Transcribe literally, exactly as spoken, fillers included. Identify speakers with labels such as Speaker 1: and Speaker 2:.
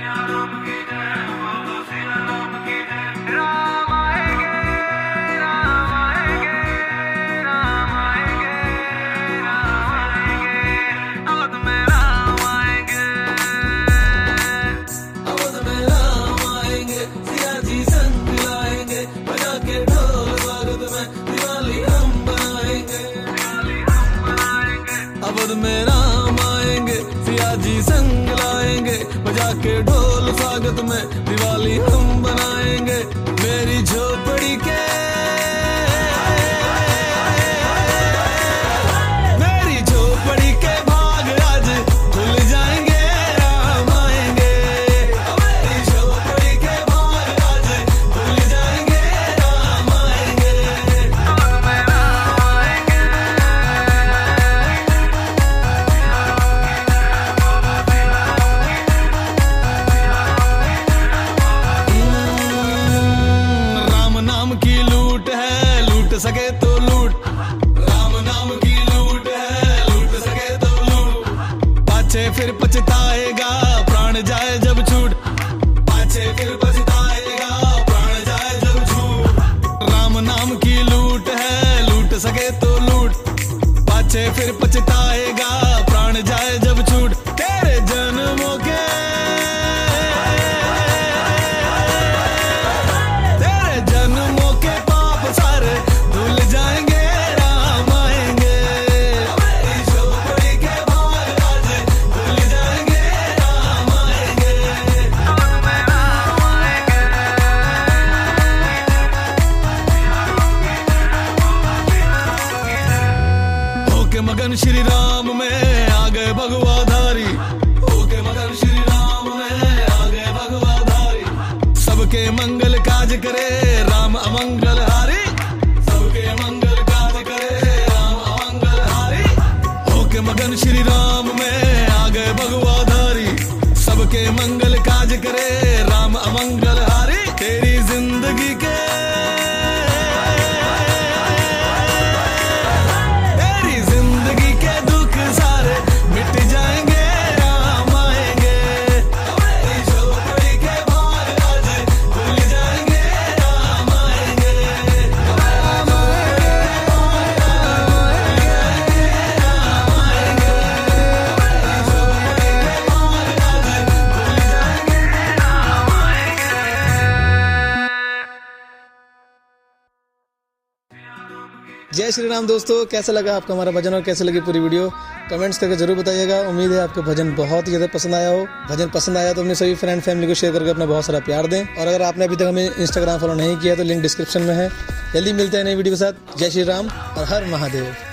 Speaker 1: में राम आएंगे, सिया जी संग लाएंगे, बजा के ढोल स्वागत में दिवाली हम बनाएंगे। मेरी झोपड़ी के मेरी झोपड़ी के भाग आज खुल जाएंगे, राम आएंगे। मेरी झोपड़ी के भाग आज खुल जाएंगे, राम आएंगे। सके तो लूट, राम नाम की लूट है, लूट सके तो लूट। पाछे फिर पछताएगा प्राण जाए जब छूट, पाछे फिर पछताएगा प्राण जाए जब छूट। राम नाम की लूट है, लूट सके तो लूट। पाछे फिर पछताएगा प्राण जाए जब छूट। तेरे जन्मों के तेरे जन्मों के पाप सारे भूल जाएंगे, राम आएंगे। मेरी झोपड़ी के भाग आज भूल जाएंगे, राम आएंगे। होके मगन श्री राम में आ गए भगवाधारी, होके मगन श्री राम में आ गए भगवाधारी। सबके मंगल काज करे राम अमंगल हारी, मगन श्री राम में आ गए भगवाधारी। सबके मंगल काज करे राम अमंगल हारी। तेरी जिंदगी के तेरी जिंदगी के दुख सारे मिट जाएंगे, राम आएंगे। मेरी झोपड़ी के भाग आज खुल जाएंगे, राम आएंगे। जय श्री राम दोस्तों, कैसा लगा आपका हमारा भजन और कैसे लगी पूरी वीडियो कमेंट्स करके जरूर बताइएगा। उम्मीद है आपको भजन बहुत ही ज्यादा पसंद आया हो। भजन पसंद आया तो अपने सभी फ्रेंड फैमिली को शेयर करके अपना बहुत सारा प्यार दें। और अगर आपने अभी तक हमें इंस्टाग्राम फॉलो नहीं किया तो लिंक डिस्क्रिप्शन में है। जल्दी मिलते हैं नई वीडियो के साथ। जय श्री राम और हर महादेव।